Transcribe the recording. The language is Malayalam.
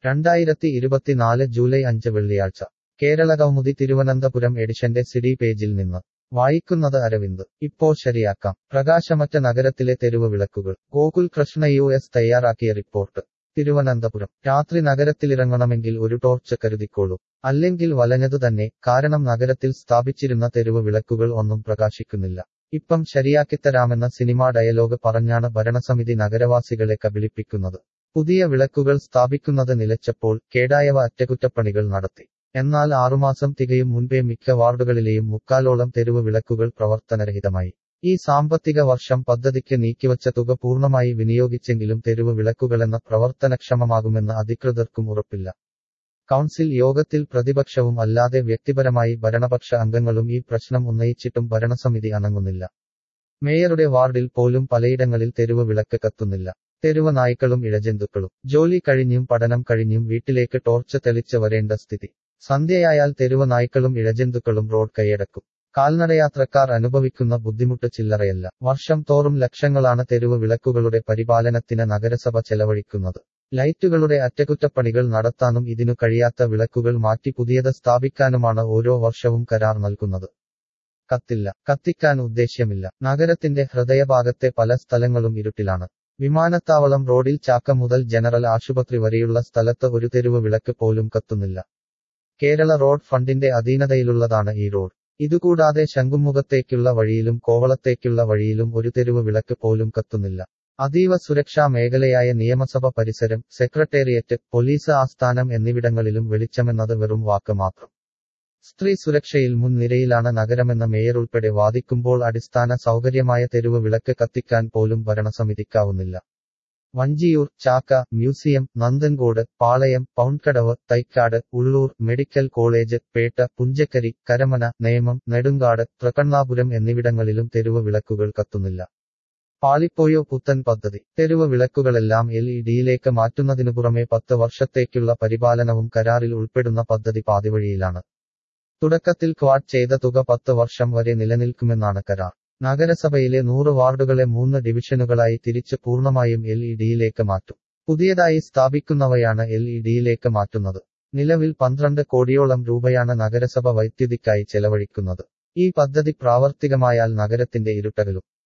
2024 ജൂലൈ 5 വെള്ളിയാഴ്ച കേരളകൗമുദി തിരുവനന്തപുരം എഡിഷന്റെ സിഡി പേജിൽ നിന്ന് വായിക്കുന്നത് അരവിന്ദ്. ഇപ്പോ ശരിയാക്കാം. പ്രകാശമറ്റ നഗരത്തിലെ തെരുവ് വിളക്കുകൾ. ഗോകുൽ കൃഷ്ണ US തയ്യാറാക്കിയ റിപ്പോർട്ട്. തിരുവനന്തപുരം. രാത്രി നഗരത്തിലിറങ്ങണമെങ്കിൽ ഒരു ടോർച്ച് കരുതിക്കോളൂ. അല്ലെങ്കിൽ വലഞ്ഞതു തന്നെ, കാരണം നഗരത്തിൽ സ്ഥാപിച്ചിരുന്ന തെരുവ് വിളക്കുകൾ ഒന്നും പ്രകാശിക്കുന്നില്ല. ഇപ്പം ശരിയാക്കിത്തരാമെന്ന സിനിമാ ഡയലോഗ് പറഞ്ഞാണ് ഭരണസമിതി നഗരവാസികളെ കബളിപ്പിക്കുന്നത്. പുതിയ വിളക്കുകൾ സ്ഥാപിക്കുന്നത് നിലച്ചപ്പോൾ കേടായവ അറ്റകുറ്റപ്പണികൾ നടത്തി. എന്നാൽ 6 മാസം തികയും മുൻപേ മിക്ക വാർഡുകളിലെയും മുക്കാലോളം തെരുവ് വിളക്കുകൾ പ്രവർത്തനരഹിതമായി. ഈ സാമ്പത്തിക വർഷം പദ്ധതിക്ക് നീക്കിവച്ച തുക പൂർണ്ണമായി വിനിയോഗിച്ചെങ്കിലും തെരുവ് വിളക്കുകളെന്ന പ്രവർത്തനക്ഷമമാകുമെന്ന് അധികൃതർക്കും ഉറപ്പില്ല. കൗൺസിൽ യോഗത്തിൽ പ്രതിപക്ഷവും അല്ലാതെ വ്യക്തിപരമായി ഭരണപക്ഷ അംഗങ്ങളും ഈ പ്രശ്നം ഉന്നയിച്ചിട്ടും ഭരണസമിതി അനങ്ങുന്നില്ല. മേയറുടെ വാർഡിൽ പോലും പലയിടങ്ങളിൽ തെരുവ് വിളക്ക് കത്തുന്നില്ല. തെരുവ് നായ്ക്കളും ഇഴജന്തുക്കളും. ജോലി കഴിഞ്ഞും പഠനം കഴിഞ്ഞും വീട്ടിലേക്ക് ടോർച്ച് തെളിച്ച് വരേണ്ട സ്ഥിതി. സന്ധ്യയായാൽ തെരുവ് നായ്ക്കളും ഇഴജന്തുക്കളും റോഡ് കൈയടക്കും. കാൽനടയാത്രക്കാർ അനുഭവിക്കുന്ന ബുദ്ധിമുട്ട് ചില്ലറയല്ല. വർഷം തോറും ലക്ഷങ്ങളാണ് തെരുവ് വിളക്കുകളുടെ പരിപാലനത്തിന് നഗരസഭ ചെലവഴിക്കുന്നത്. ലൈറ്റുകളുടെ അറ്റകുറ്റപ്പണികൾ നടത്താനും ഇതിനു കഴിയാത്ത വിളക്കുകൾ മാറ്റി പുതിയത് സ്ഥാപിക്കാനുമാണ് ഓരോ വർഷവും കരാർ നൽകുന്നത്. കത്തില്ല. കത്തിക്കാൻ ഉദ്ദേശ്യമില്ല. നഗരത്തിന്റെ ഹൃദയഭാഗത്തെ പല സ്ഥലങ്ങളും ഇരുട്ടിലാണ്. വിമാനത്താവളം റോഡിൽ ചാക്ക മുതൽ ജനറൽ ആശുപത്രി വരെയുള്ള സ്ഥലത്ത് ഒരു തെരുവ് വിളക്ക് പോലും കത്തുന്നില്ല. കേരള റോഡ് ഫണ്ടിന്റെ അധീനതയിലുള്ളതാണ് ഈ റോഡ്. ഇതുകൂടാതെ ശംഖുമുഖത്തേക്കുള്ള വഴിയിലും കോവളത്തേക്കുള്ള വഴിയിലും ഒരു തെരുവ് വിളക്ക് പോലും കത്തുന്നില്ല. അതീവ സുരക്ഷാ മേഖലയായ നിയമസഭ പരിസരം, സെക്രട്ടേറിയറ്റ്, പോലീസ് ആസ്ഥാനം എന്നിവിടങ്ങളിലും വെളിച്ചമെന്നത് വെറും വാക്ക് മാത്രം. സ്ത്രീ സുരക്ഷയിൽ മുൻനിരയിലാണ് നഗരമെന്ന മേയർ ഉൾപ്പെടെ വാദിക്കുമ്പോൾ അടിസ്ഥാന സൗകര്യമായ തെരുവ് വിളക്ക് കത്തിക്കാൻ പോലും ഭരണസമിതിക്കാവുന്നില്ല. Vanchiyoor, Chakka, museum, Nanthancode, Palayam, Pounkadavu, Thycaud, Ulloor, medical college, Pettah, Punchakkari, Karamana, Nemom, Nedumcaud, Thrikkannapuram എന്നിവിടങ്ങളിലും തെരുവ് വിളക്കുകൾ കത്തുന്നില്ല. പാളിപ്പോയോ പുത്തൻ പദ്ധതി. തെരുവ് വിളക്കുകളെല്ലാം LEDയിലേക്ക് മാറ്റുന്നതിനു പുറമെ 10 വർഷത്തേക്കുള്ള പരിപാലനവും കരാറിൽ ഉൾപ്പെടുന്ന പദ്ധതി പാതിവഴിയിലാണ്. തുടക്കത്തിൽ ക്വാഡ് ചെയ്ത തുക 10 വർഷം വരെ നിലനിൽക്കുമെന്നാണ് കരാർ. നഗരസഭയിലെ 100 വാർഡുകളെ 3 ഡിവിഷനുകളായി തിരിച്ച് പൂർണ്ണമായും LEDയിലേക്ക് മാറ്റും. പുതിയതായി സ്ഥാപിക്കുന്നവയാണ് LEDയിലേക്ക് മാറ്റുന്നത്. നിലവിൽ 12 കോടിയോളം രൂപയാണ് നഗരസഭ വൈദ്യുതിക്കായി ചെലവഴിക്കുന്നത്. ഈ പദ്ധതി പ്രാവർത്തികമായാൽ നഗരത്തിന്റെ ഇരുട്ടകലും.